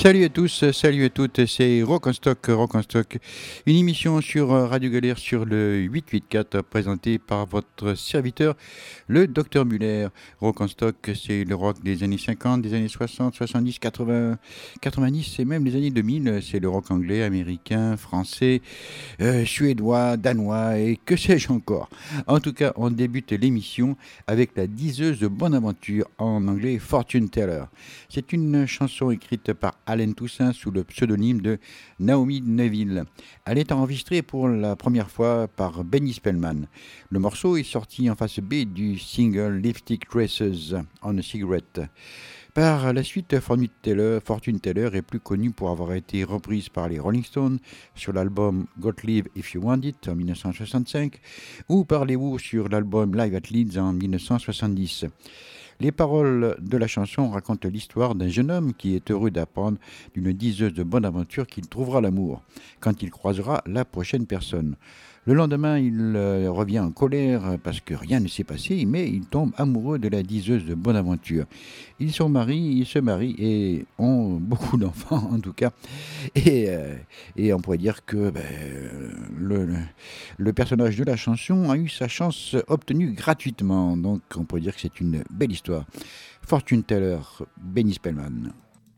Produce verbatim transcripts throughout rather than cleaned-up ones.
Salut à tous, salut à toutes, c'est Rock en Stock, Rock en Stock, une émission sur Radio Galère sur le huit huit quatre présentée par votre serviteur, le Docteur Muller. Rock en Stock, c'est le rock des années cinquante, des années soixante, soixante-dix, quatre-vingts, quatre-vingt-dix et même des années deux mille. C'est le rock anglais, américain, français, euh, suédois, danois et que sais-je encore. En tout cas, on débute l'émission avec la diseuse de Bonaventure, en anglais Fortune Teller. C'est une chanson écrite par Allen Toussaint sous le pseudonyme de Naomi Neville. Elle est enregistrée pour la première fois par Benny Spellman. Le morceau est sorti en face B du single Lipstick Traces on a Cigarette. Par la suite, Fortune Teller, Fortune Teller est plus connue pour avoir été reprise par les Rolling Stones sur l'album Gottlieb If You Want It en dix-neuf cent soixante-cinq ou par les Who sur l'album Live at Leeds en dix-neuf cent soixante-dix. Les paroles de la chanson racontent l'histoire d'un jeune homme qui est heureux d'apprendre d'une diseuse de bonne aventure qu'il trouvera l'amour quand il croisera la prochaine personne. Le lendemain, il euh, revient en colère parce que rien ne s'est passé, mais il tombe amoureux de la diseuse de bonne aventure. Ils sont mariés, ils se marient et ont beaucoup d'enfants en tout cas. Et, euh, et on pourrait dire que ben, le, le, le personnage de la chanson a eu sa chance obtenue gratuitement. Donc on pourrait dire que c'est une belle histoire. Fortune Teller, Benny Spellman.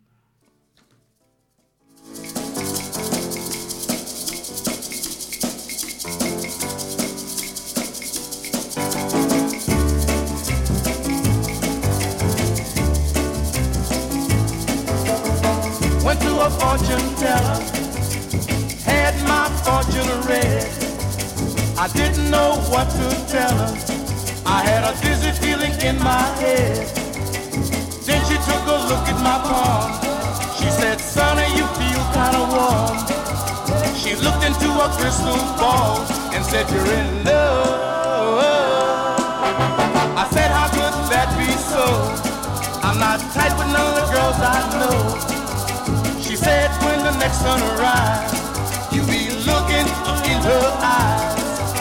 Went to a fortune teller, had my fortune read. I didn't know what to tell her, I had a dizzy feeling in my head. Then she took a look at my palm, she said, "Sonny, you feel kinda warm." She looked into a crystal ball and said, "You're in love." I said, "How could that be so? I'm not tight with none of the girls I know." She said, "When the next sun arrives, you be looking in her eyes."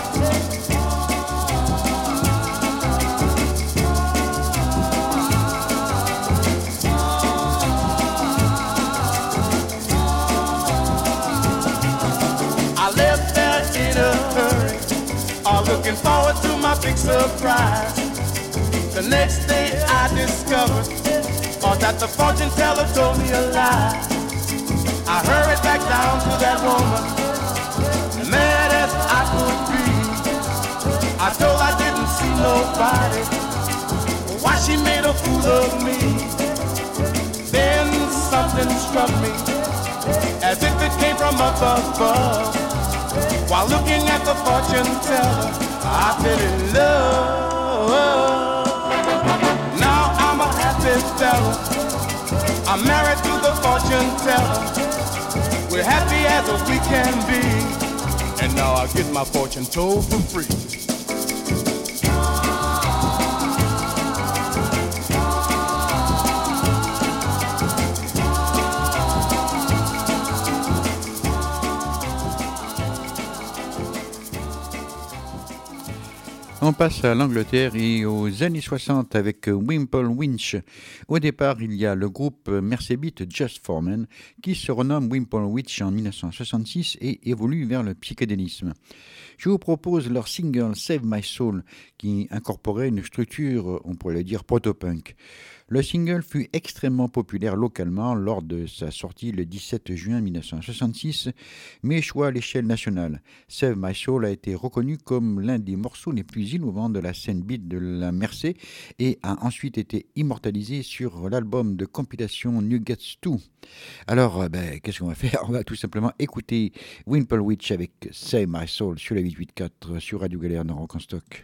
I left there in a hurry, all looking forward to my big surprise. The next day I discovered all that the fortune teller told me a lie. I hurried back down to that woman, mad as I could be. I told I didn't see nobody, why she made a fool of me. Then something struck me, as if it came from up above. While looking at the fortune teller, I fell in love. Now I'm a happy fella, I'm married to the fortune teller. We're happy as we can be, and now I get my fortune told for free. On passe à l'Angleterre et aux années soixante avec Wimple Winch. Au départ, il y a le groupe Mersebeat Just For Men qui se renomme Wimple Winch en dix-neuf cent soixante-six et évolue vers le psychédélisme. Je vous propose leur single Save My Soul qui incorporait une structure, on pourrait le dire, proto-punk. Le single fut extrêmement populaire localement lors de sa sortie le dix-sept juin dix-neuf cent soixante-six, mais échoua à l'échelle nationale. Save My Soul a été reconnu comme l'un des morceaux les plus innovants de la scène beat de la Mersey et a ensuite été immortalisé sur l'album de compilation Nuggets deux. Alors, ben, qu'est-ce qu'on va faire? On va tout simplement écouter Wimple Winch avec Save My Soul sur la huit huit quatre sur Radio Galère dans Rock en Stock.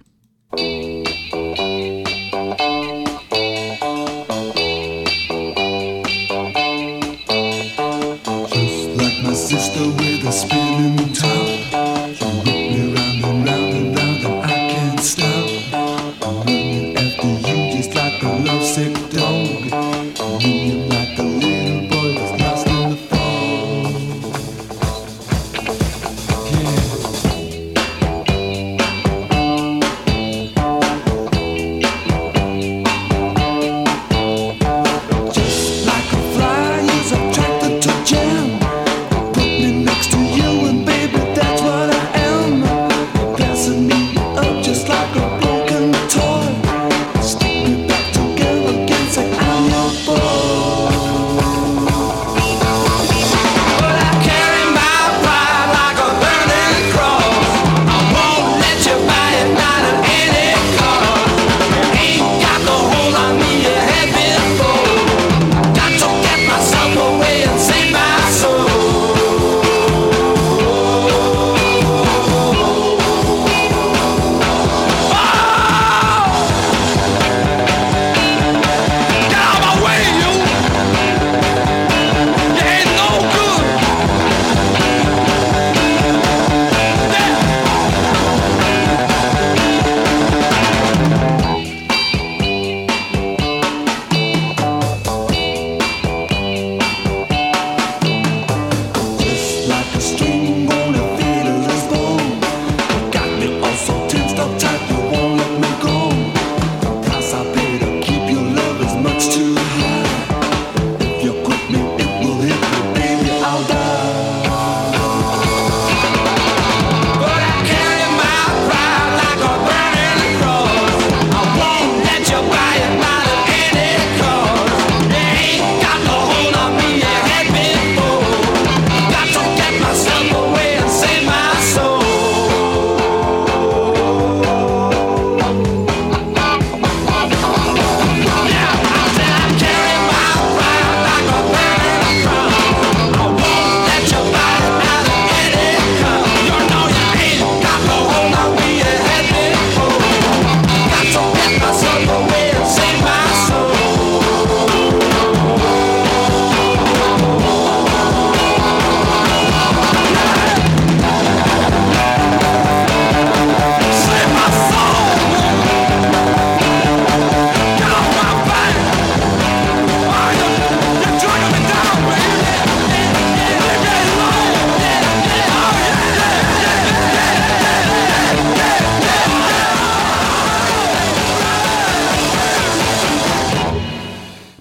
My sister with a spinning top, she whipped me round and round and round and I can't stop. I'm running after you just like a lovesick dog, running like a little boy that's lost in the fog. Yeah.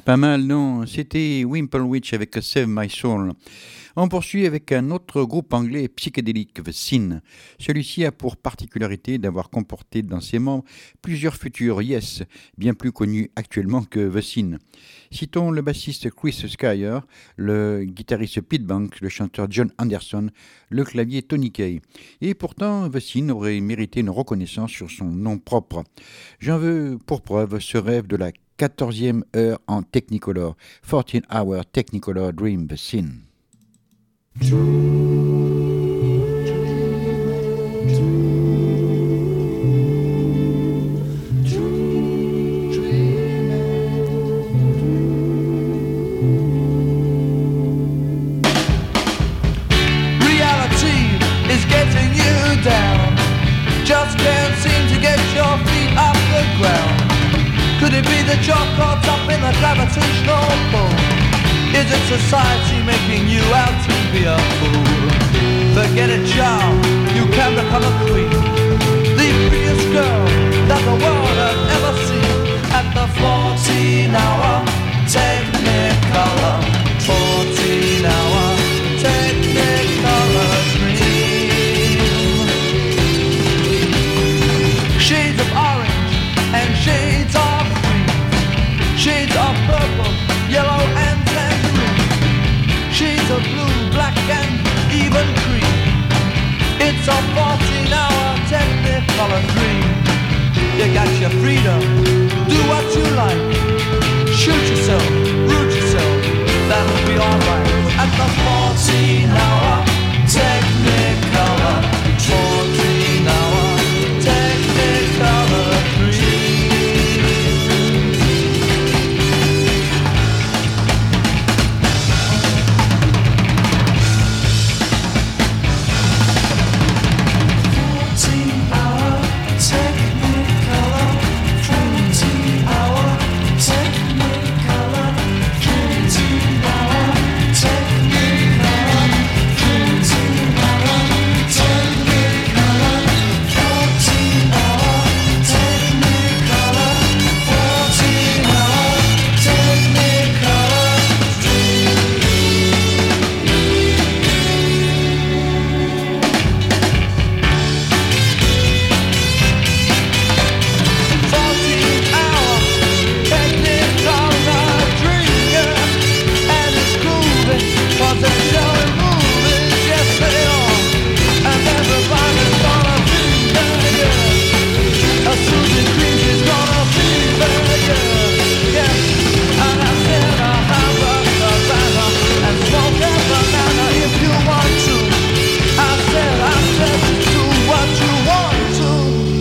Pas mal, non? C'était Wimple Witch avec Save My Soul. On poursuit avec un autre groupe anglais psychédélique, The Sin. Celui-ci a pour particularité d'avoir comporté dans ses membres plusieurs futurs Yes, bien plus connus actuellement que The Sin. Citons le bassiste Chris Squire, le guitariste Pete Banks, le chanteur John Anderson, le clavier Tony Kaye. Et pourtant, The Sin aurait mérité une reconnaissance sur son nom propre. J'en veux pour preuve ce rêve de la quatorzième heure en Technicolor, fourteen hour Technicolor Dream, The Sin. Just can't seem to get your feet off the ground. Could it be that you're caught up in the gravitational pull? Is it society making you out to be a fool? Forget it, child, you can become a queen, the prettiest girl that the world has ever seen. At the fourteen hour Technicolor, fourteen hour Technicolor dream. Shades of orange and shades of green, shades of purple, yellow and tangerine, shades of blue, black and even cream. It's a fourteen hour Technicolor dream. You got your freedom, do what you like, shoot yourself, root yourself, that'll be alright. At the fourteen hour Technicolor, fourteen hour Technicolor dream. fourteen hour Technicolor, twenty hour Technicolor, twenty hour Technicolor, twenty hour Technicolor, fourteen hour Technicolor, fourteen hour Technicolor fourteen hour Technicolor dream, yeah. And it's grooving, 'cause they're showing movies, yes they are. And everybody's gonna be there, yeah. A Susie Cream is gonna be there, yeah, yeah. And I said I have a banana and smoke a banana if you want to. I said I said do what you want to.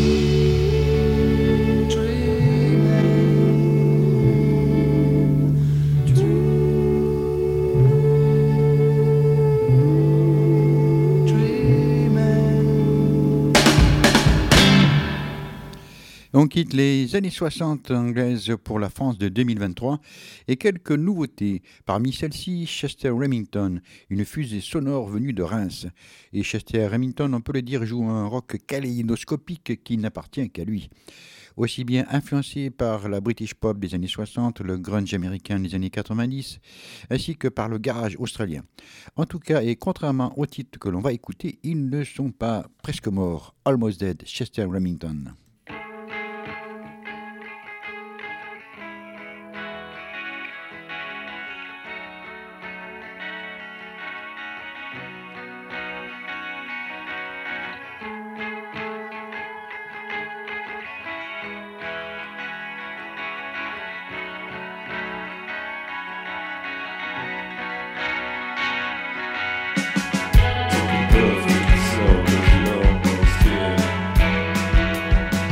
On quitte les années soixante anglaises pour la France de deux mille vingt-trois et quelques nouveautés. Parmi celles-ci, Chester Remington, une fusée sonore venue de Reims. Et Chester Remington, on peut le dire, joue un rock kaléidoscopique qui n'appartient qu'à lui. Aussi bien influencé par la British pop des années soixante, le grunge américain des années quatre-vingt-dix, ainsi que par le garage australien. En tout cas, et contrairement aux titres que l'on va écouter, ils ne sont pas presque morts. Almost Dead, Chester Remington. Perfect, so that you almost did.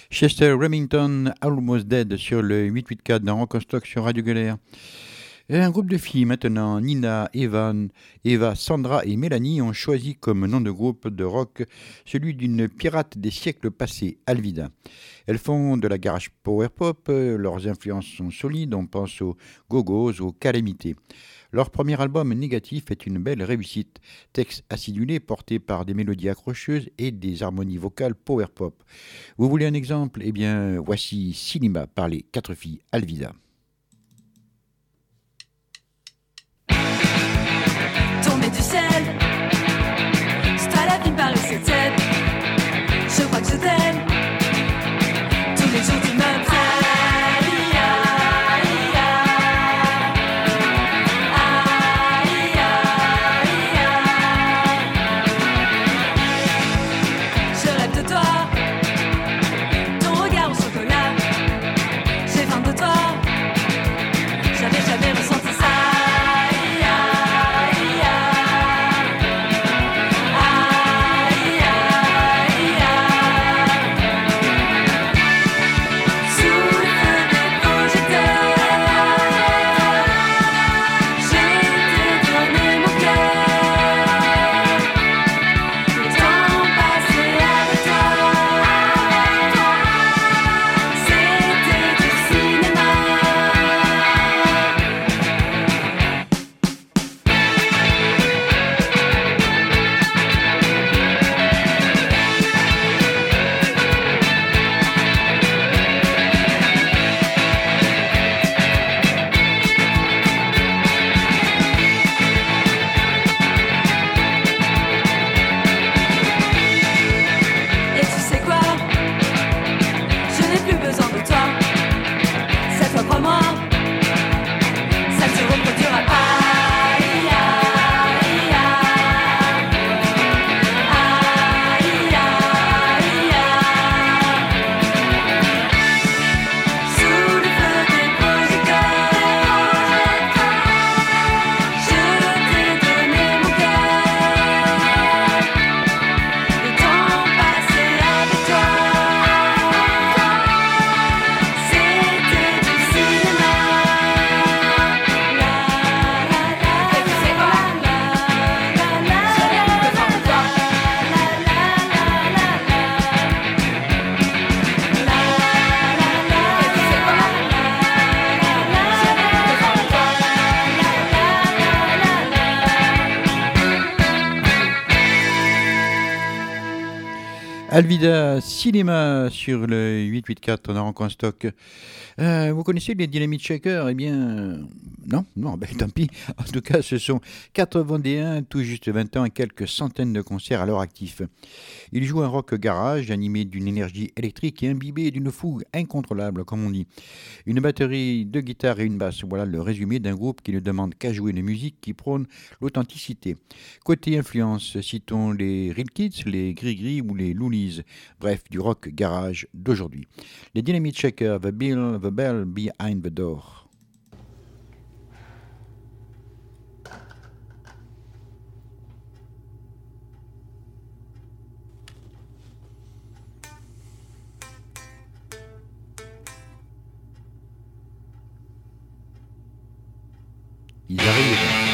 Chester Remington, Almost Dead sur le huit huit quatre dans Rock en Stock sur Radio Galère. Et un groupe de filles maintenant, Nina, Evan, Eva, Sandra et Mélanie ont choisi comme nom de groupe de rock celui d'une pirate des siècles passés, Alvida. Elles font de la garage power pop, leurs influences sont solides, on pense aux Go-Go's, aux Calamités. Leur premier album, Négatif, est une belle réussite. Texte acidulé porté par des mélodies accrocheuses et des harmonies vocales power pop. Vous voulez un exemple? Eh bien, voici Cinéma par les quatre filles Alvida. Tombé du ciel, c'est à la vie par cette scène. Je crois que je t'aime. Tous les jours tu me prends. Alvida Cinéma sur le huit huit quatre, on a encore en stock. Euh, vous connaissez les Dynamite Shakers? Eh bien, euh, non, non, ben tant pis. En tout cas, ce sont quatre Vendéens, tout juste vingt ans et quelques centaines de concerts à leur actif. Ils jouent un rock garage animé d'une énergie électrique et imbibé d'une fougue incontrôlable, comme on dit. Une batterie, deux guitares et une basse, voilà le résumé d'un groupe qui ne demande qu'à jouer une musique qui prône l'authenticité. Côté influence, citons les Real Kids, les Gris-Gris ou les Loonies, bref, du rock garage d'aujourd'hui. Les Dynamite Shakers, The Bill, The Bell Behind the Door. Ils arrivent.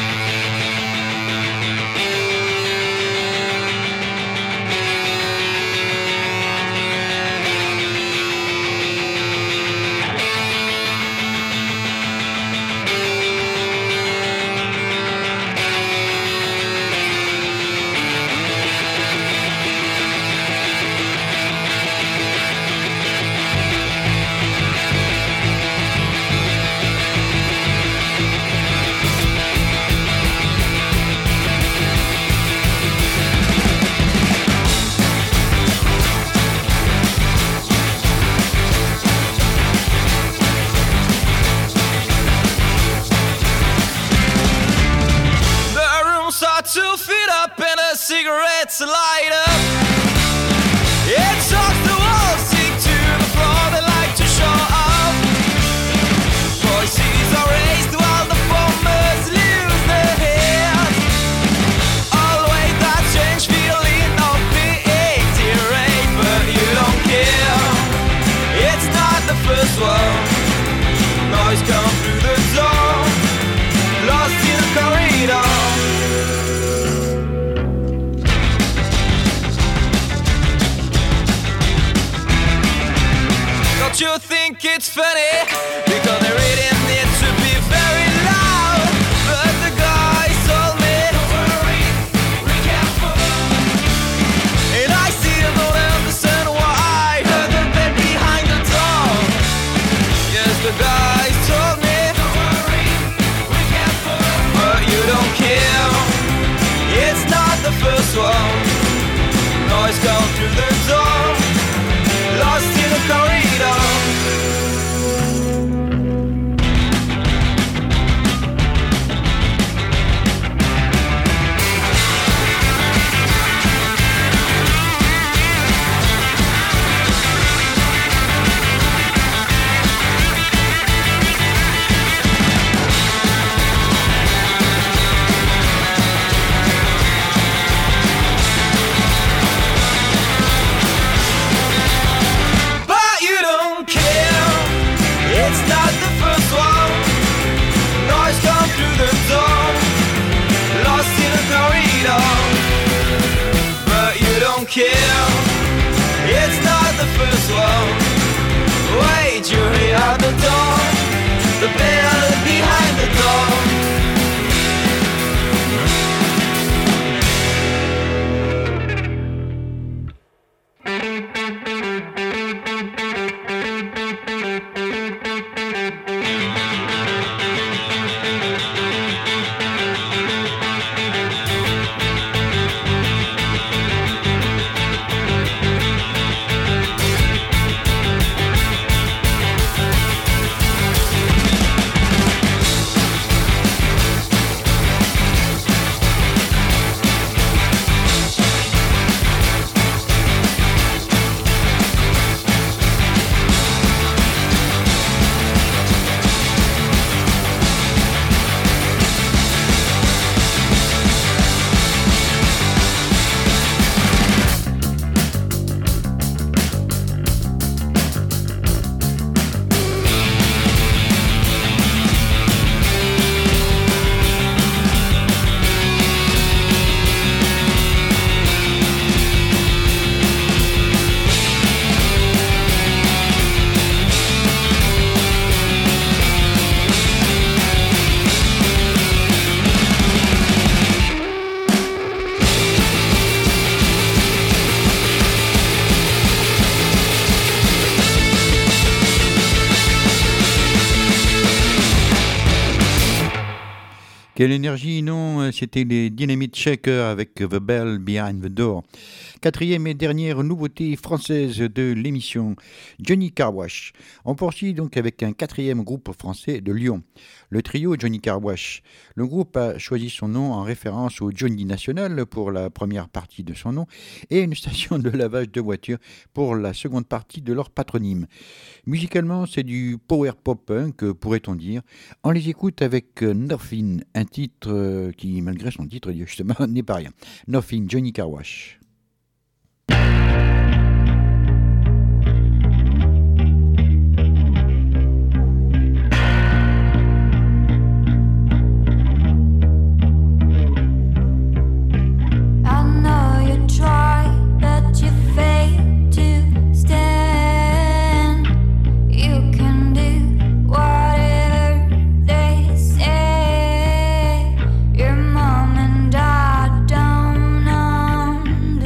Cigarettes light up. It talks the walls, stick to the floor. They like to show off. Voices are raised while the bombers lose their heads. Always that strange feeling of being irate, but you don't care. it's funny because they really need to be very loud. But the guys told me, don't worry, be careful. And I still don't understand why I heard the bed behind the door. Yes, the guys told me, don't worry, be careful. But you don't care. It's not the first one. Noise come through the door. Lost in the corridor. Care. It's not the first one. Wait, you hear the door, the bell behind the door. Quelle énergie, non? C'était les Dynamite Shakers avec The Bell Behind the Door. Quatrième et dernière nouveauté française de l'émission, Johnny Car Wash. On poursuit donc avec un quatrième groupe français de Lyon, le trio Johnny Car Wash. Le groupe a choisi son nom en référence au Johnny National pour la première partie de son nom et une station de lavage de voitures pour la seconde partie de leur patronyme. Musicalement, c'est du power pop punk, pourrait-on dire. On les écoute avec Nothing, un titre qui, malgré son titre, justement, n'est pas rien. Nothing, Johnny Car Wash. Your mom and dad don't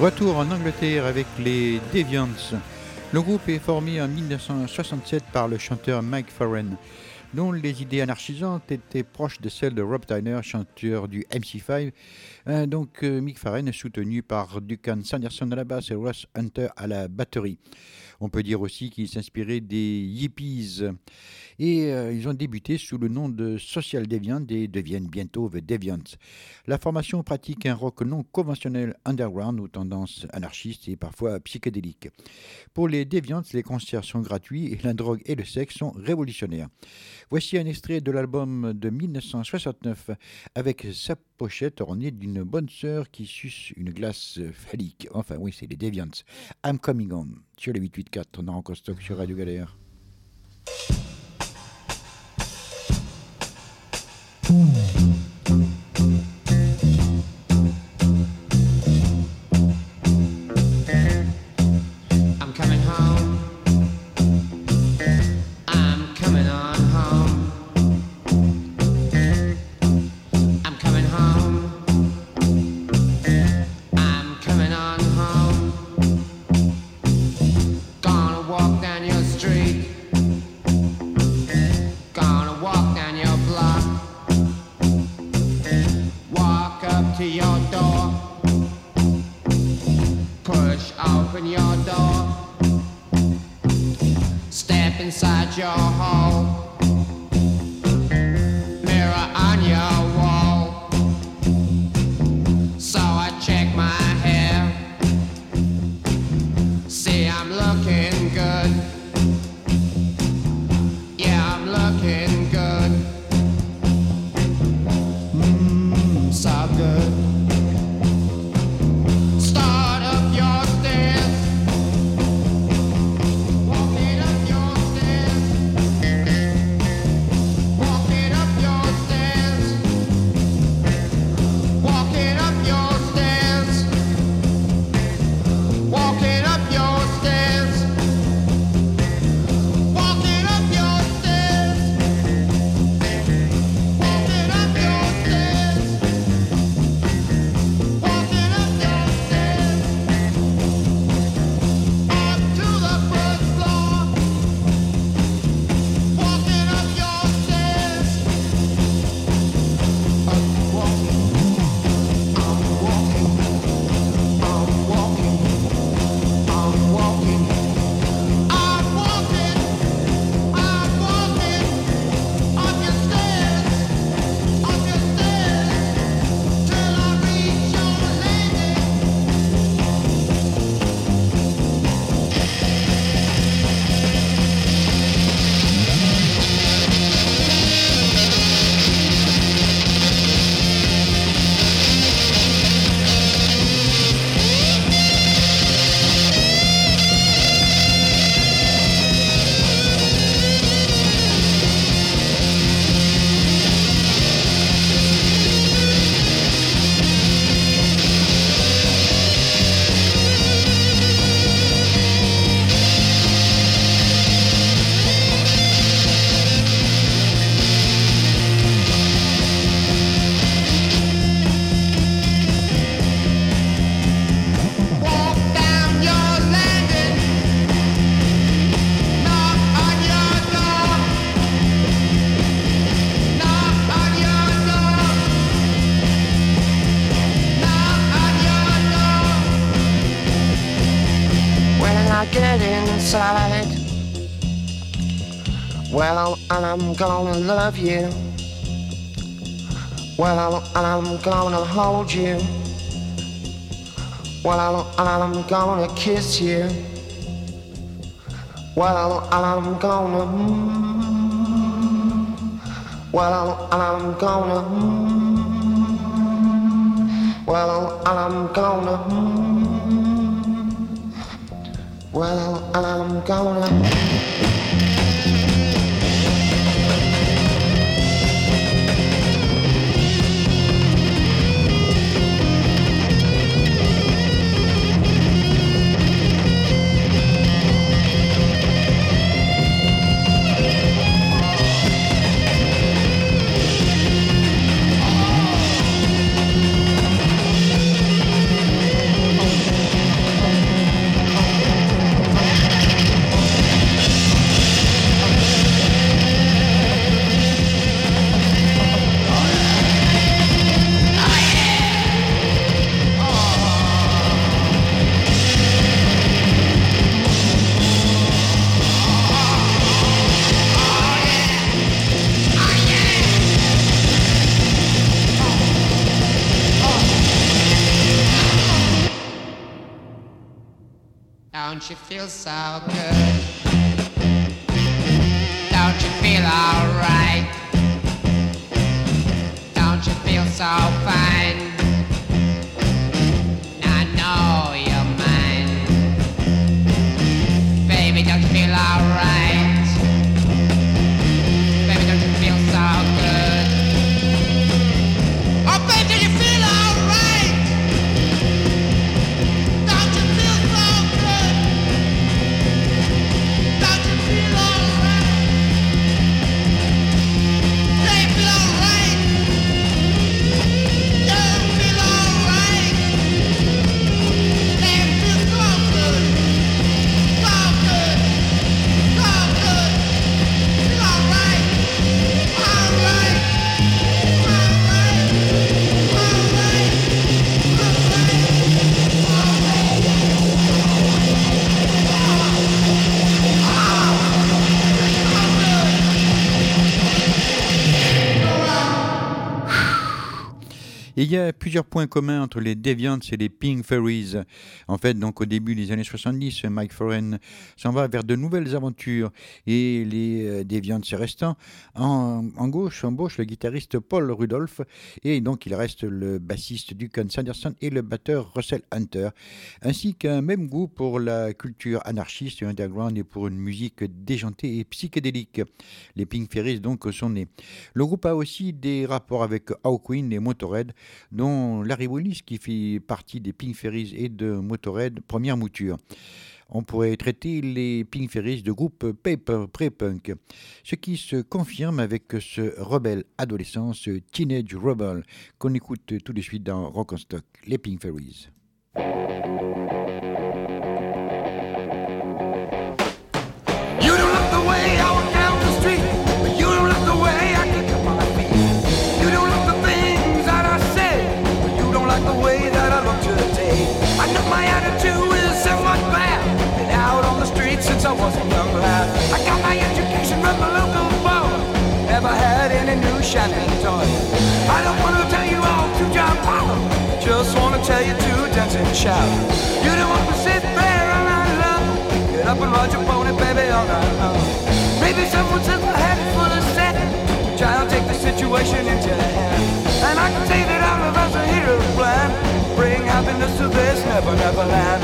Retour en Angleterre avec les Deviants. Le groupe est formé en mille neuf cent soixante-sept par le chanteur Mike Farren, dont les idées anarchisantes étaient proches de celles de Rob Tyner, chanteur du M C cinq. Euh, donc euh, Mick Farren est soutenu par Duncan Sanderson à la basse et Ross Hunter à la batterie. On peut dire aussi qu'il s'inspirait des Yippies. Et euh, ils ont débuté sous le nom de Social Deviant et deviennent bientôt The Deviants. La formation pratique un rock non conventionnel underground aux tendances anarchistes et parfois psychédéliques. Pour les Deviants, les concerts sont gratuits et la drogue et le sexe sont révolutionnaires. Voici un extrait de l'album de mille neuf cent soixante-neuf avec sa pochette ornée d'une bonne sœur qui suce une glace phallique. Enfin oui, c'est les Deviants. I'm Coming Home sur le huit huit quatre, on est en stock sur Radio Galère. I'm coming home. I'm coming on home. I'm coming home. I'm coming on home. Gonna walk down your street. Gonna walk down your block. Walk up to your door. Push open your door. Step inside your hole. Mirror on your wall. So I check my hair. See, I'm looking good. Yeah, I'm looking good. Mmm, so good. Start up your stairs. Walk it up your stairs. Walk it up your stairs. Walk it up your stairs. Walk it up your stairs. Walk it up your stairs. Walk it up your stairs. Walk it up your stairs. Up to the first floor. Walking up your stairs. I'm walking. I'm walking. I'm walking. I'm walking. I'm walking. I'm walking. Up your stairs. Up your stairs. Till I reach your landing. Walk down your landing. Knock on your door. Knock on your door. Knock on your door. When I get inside, well, I'm gonna love you. Well, I'm gonna hold you. Well, I'm gonna kiss you. Well, I'm gonna. mm, Well, I'm gonna. mm, Well, I'm gonna. mm, Well, I'm gonna. feel so good? Don't you feel alright? Don't you feel so fine? I know you're mine. Baby, don't you feel alright? Baby, don't you feel so good? Oh, baby, do you feel alright? Don't you feel so good? Don't you feel alright? They feel alright. Don't feel alright. They feel so good. So good. So good. Feel alright. Alright. Et il y a plusieurs points communs entre les Deviants et les Pink Fairies. En fait, donc au début des années soixante-dix, Mike Foreign s'en va vers de nouvelles aventures et les euh, Deviants restants en, en gauche embauchent le guitariste Paul Rudolph et donc il reste le bassiste Duncan Sanderson et le batteur Russell Hunter, ainsi qu'un même goût pour la culture anarchiste et underground et pour une musique déjantée et psychédélique. Les Pink Fairies donc sont nés. Le groupe a aussi des rapports avec Hawkwind et Motorhead, dont Larry Willis, qui fait partie des Pink Fairies et de Motorhead, première mouture. On pourrait traiter les Pink Fairies de groupe paper pré-punk, ce qui se confirme avec ce rebelle adolescent, ce Teenage Rebel, qu'on écoute tout de suite dans Rock and Stock, les Pink Fairies. You don't look the way I walk down the street. You don't look the way I kick up my feet. You don't look the things that I say. You don't like the way that I look today. I know my attitude is somewhat bad. Been out on the street since I was a young lad. I got my education from the local board. Never had any new shiny toy. I don't want to tell you all to jump out. Just want to tell you to dance and shout. You don't want to sit there all night long. Get up and ride your pony, baby, all night long. Maybe someone says my head is full of sand. Try and take the situation into your hand. And I can say that all of us are heroes plan. Bring happiness to this never, never land.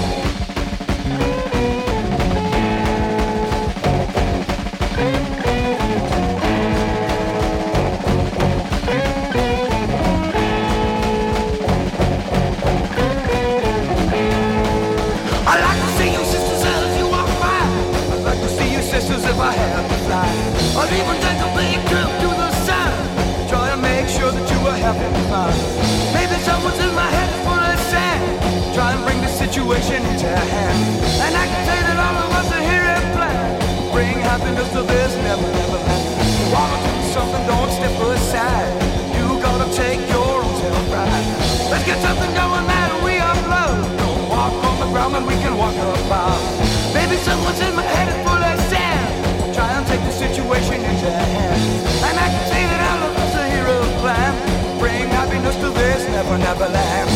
I like to see you sisters as you walk by. I'd like to see you sisters if I had to fly. I'd even take a big trip to the sun. Try and make sure that you are having fun. Maybe someone's in my head full of sand. Try and bring the situation into hand. And I can say that all of us are here at plan. Bring happiness to this never, never land. You wanna do something, don't step aside. You gotta take your own self-pride. Let's get something going that we upload. Don't walk on the ground and we can walk about. Maybe someone's in my head is full of sand. Try and take the situation into hand. And I can say that all of us are heroes plan. Bring happiness to this never, never land.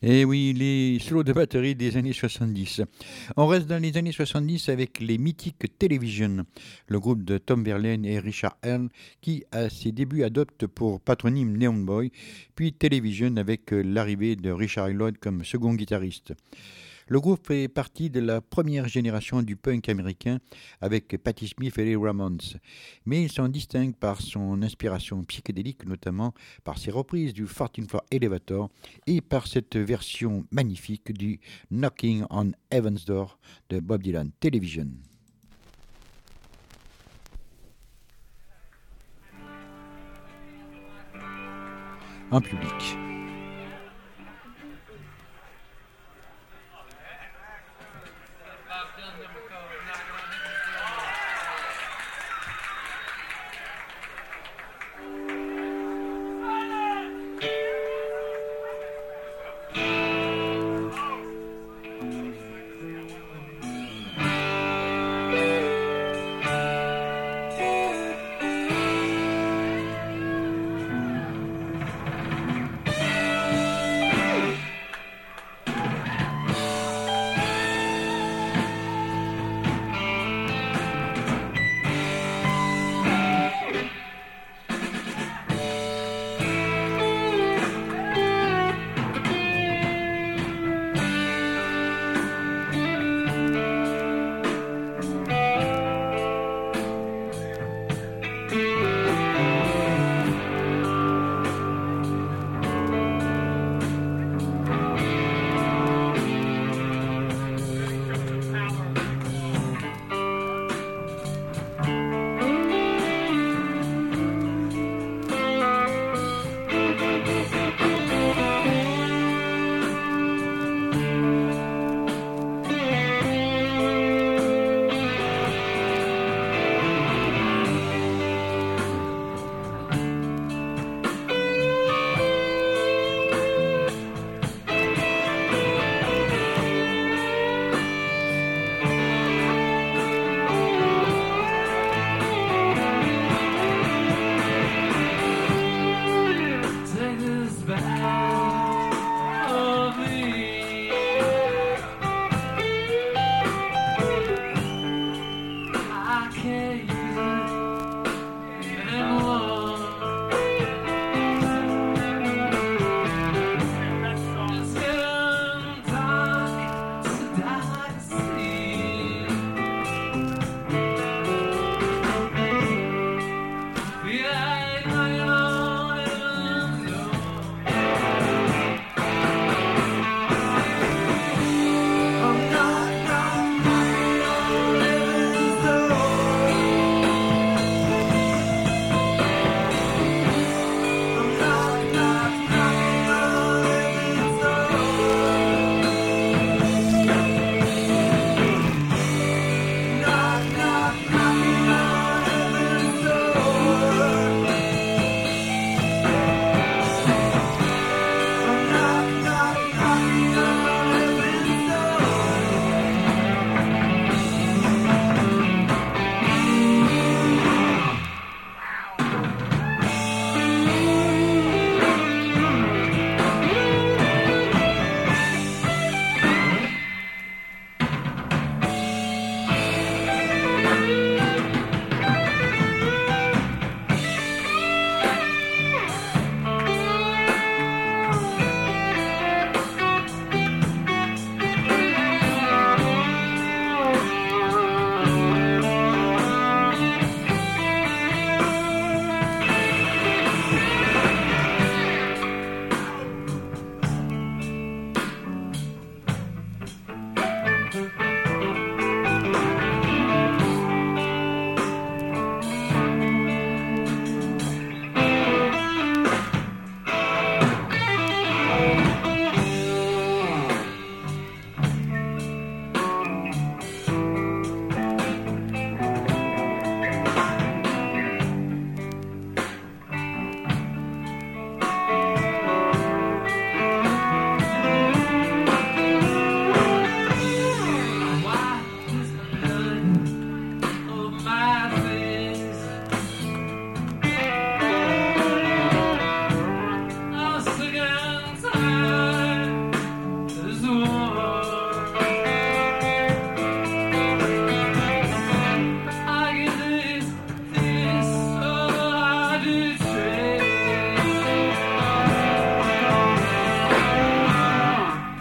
Et oui, les solos de batterie des années soixante-dix. On reste dans les années soixante-dix avec les mythiques Television, le groupe de Tom Verlaine et Richard Hell, qui à ses débuts adopte pour patronyme Neon Boy, puis Television avec l'arrivée de Richard Lloyd comme second guitariste. Le groupe fait partie de la première génération du punk américain avec Patti Smith et les Ramones, mais il s'en distingue par son inspiration psychédélique, notamment par ses reprises du fourteenth Floor Elevator et par cette version magnifique du Knocking on Heaven's Door de Bob Dylan. Television. En public.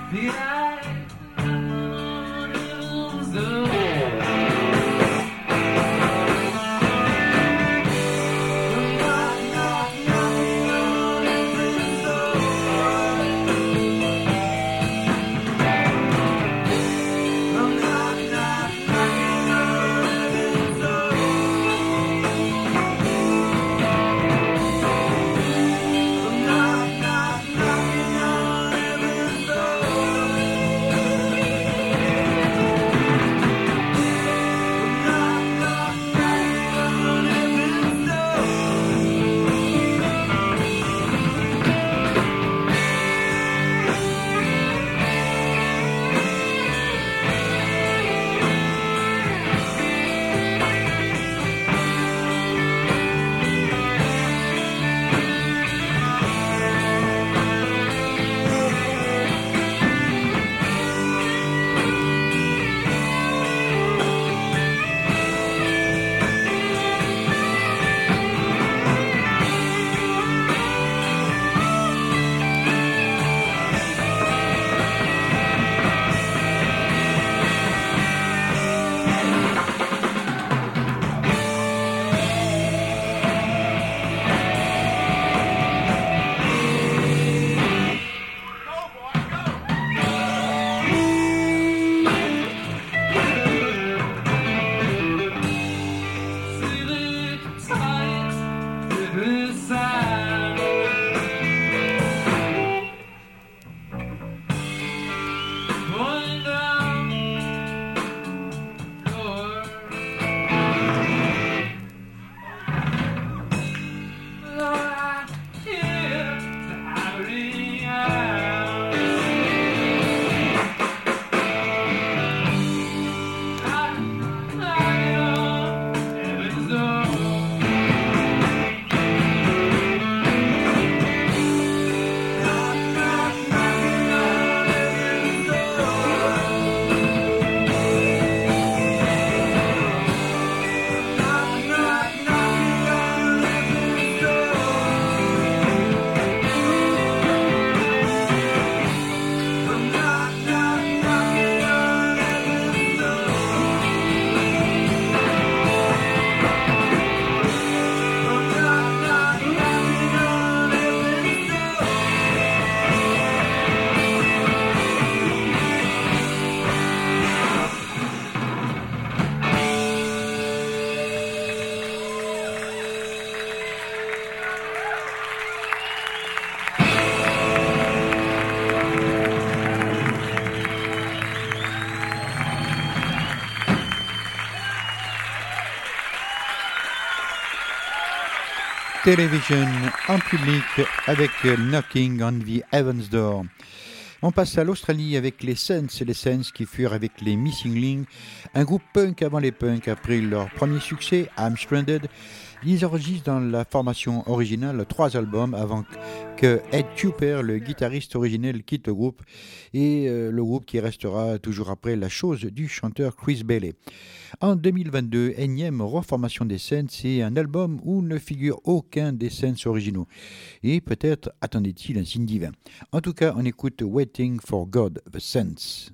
Television en public avec Knocking on the Heaven's Door. On passe à l'Australie avec les Saints, les Saints qui furent avec les Missing Link, un groupe punk avant les punks. Après leur premier succès, I'm Stranded, ils enregistrent dans la formation originale trois albums avant que Ed Cooper, le guitariste originel, quitte le groupe, et euh, le groupe qui restera toujours après la chose du chanteur Chris Bailey. En deux mille vingt-deux, énième reformation des Saints et un album où ne figure aucun des Saints originaux. Et peut-être attendait-il un signe divin. En tout cas, on écoute Waiting for God, The Saints.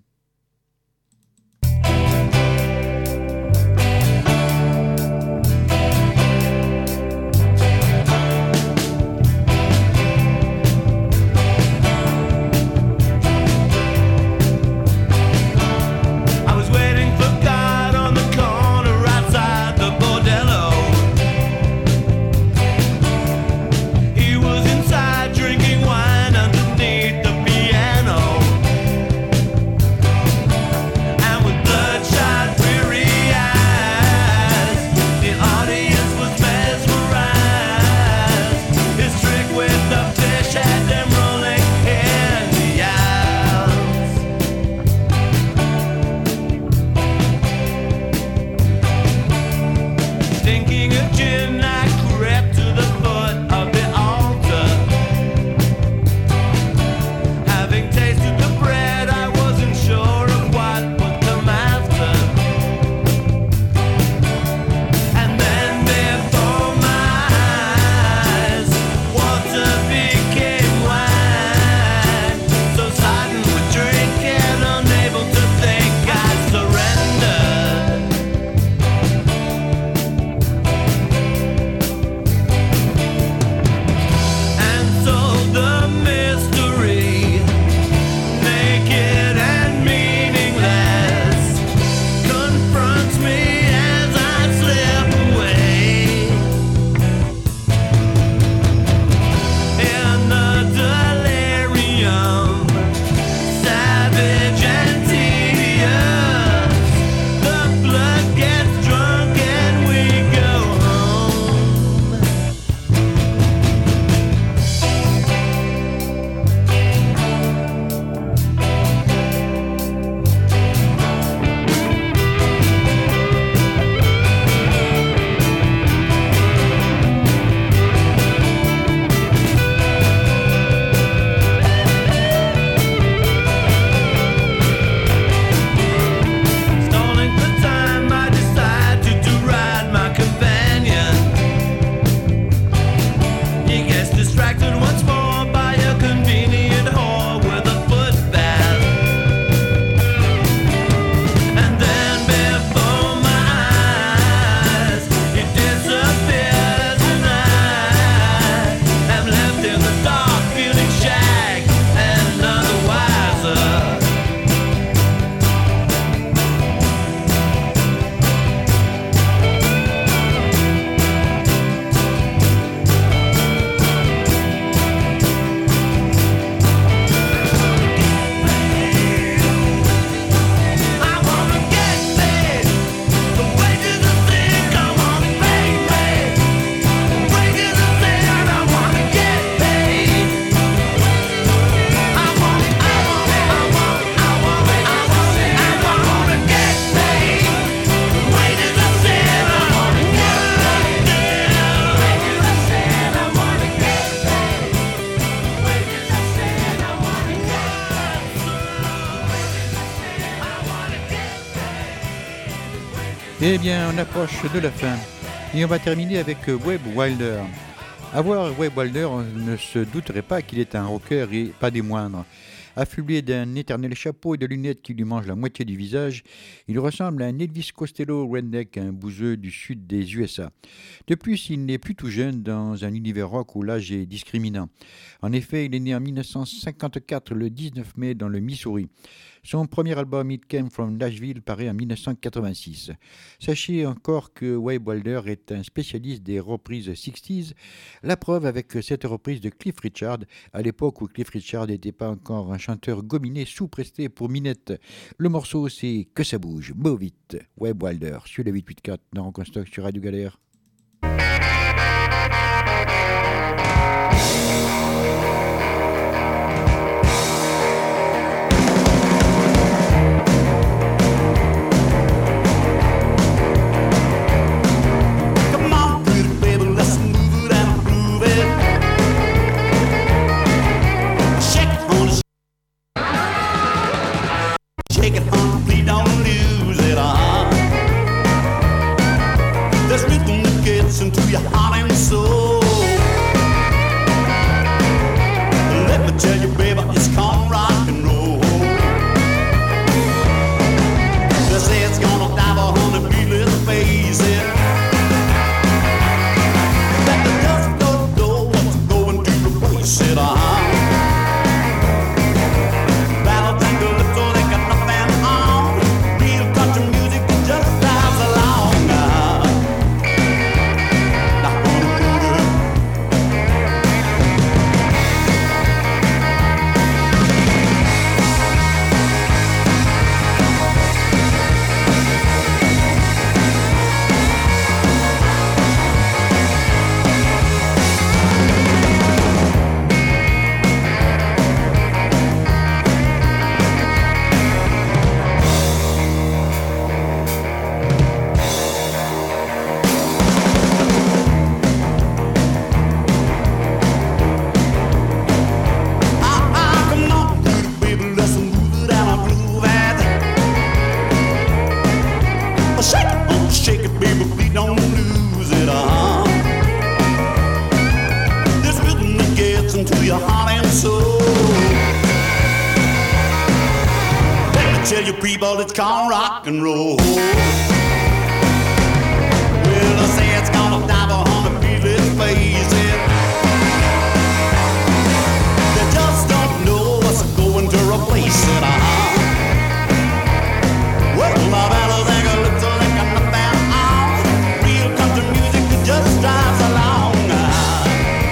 Drinking wine underneath the piano. Eh bien, on approche de la fin. Et on va terminer avec Webb Wilder. À voir Webb Wilder, on ne se douterait pas qu'il est un rocker et pas des moindres. Affublé d'un éternel chapeau et de lunettes qui lui mangent la moitié du visage, il ressemble à un Elvis Costello redneck, un bouseux du sud des U S A. De plus, il n'est plus tout jeune dans un univers rock où l'âge est discriminant. En effet, il est né en dix-neuf cent cinquante-quatre, le dix-neuf mai, dans le Missouri. Son premier album It Came From Nashville paraît en dix-neuf cent quatre-vingt-six. Sachez encore que Webb Wilder est un spécialiste des reprises soixante. La preuve avec cette reprise de Cliff Richard, à l'époque où Cliff Richard n'était pas encore un chanteur gominé sous-presté pour Minette. Le morceau c'est Que ça bouge, Move It, Webb Wilder sur le huit huit quatre dans Rock and Stock sur Radio Galère. Shake it, hon, please don't lose it, uh-huh. There's rhythm that gets into your heart and soul. Let me tell you, baby, it's called rock and roll. They say it's gonna dive a hundred feet, let's face it. Let the dust go, go, what's going to replace it, uh-huh. People, it's called rock and roll. Well, I say it's gonna dive a hundred feet, let's face it. They just don't know what's going to replace it, uh-huh. Well, my battles ain't gonna look so like I'm a fan on. Real country music that just drives along. Uh-huh.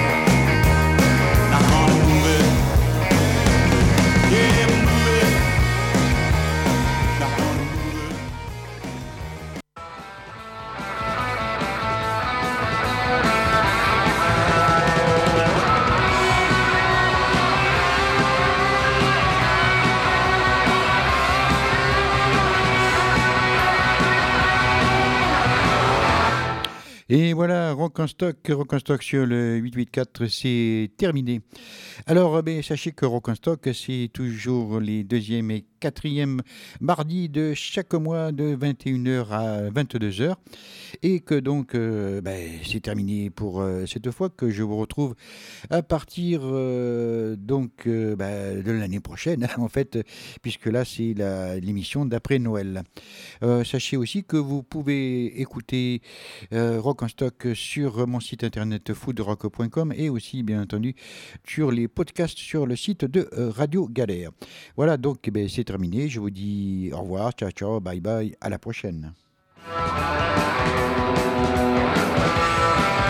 Now, honey, move it. Yeah, move it. Et voilà, Rock en Stock, Rock en Stock sur le huit huit quatre, c'est terminé. Alors, ben, sachez que Rock en Stock, c'est toujours les deuxième et quatrième mardis de chaque mois de vingt et une heures à vingt-deux heures. Et que donc, euh, ben, c'est terminé pour euh, cette fois, que je vous retrouve à partir euh, donc, euh, ben, de l'année prochaine, en fait, puisque là, c'est la, l'émission d'après Noël. Euh, sachez aussi que vous pouvez écouter euh, Rock en Stock sur mon site internet foodrock point com et aussi, bien entendu, sur les podcasts sur le site de euh, Radio Galère. Voilà, donc, eh ben, c'est terminé. Je vous dis au revoir, ciao, ciao, bye bye, à la prochaine.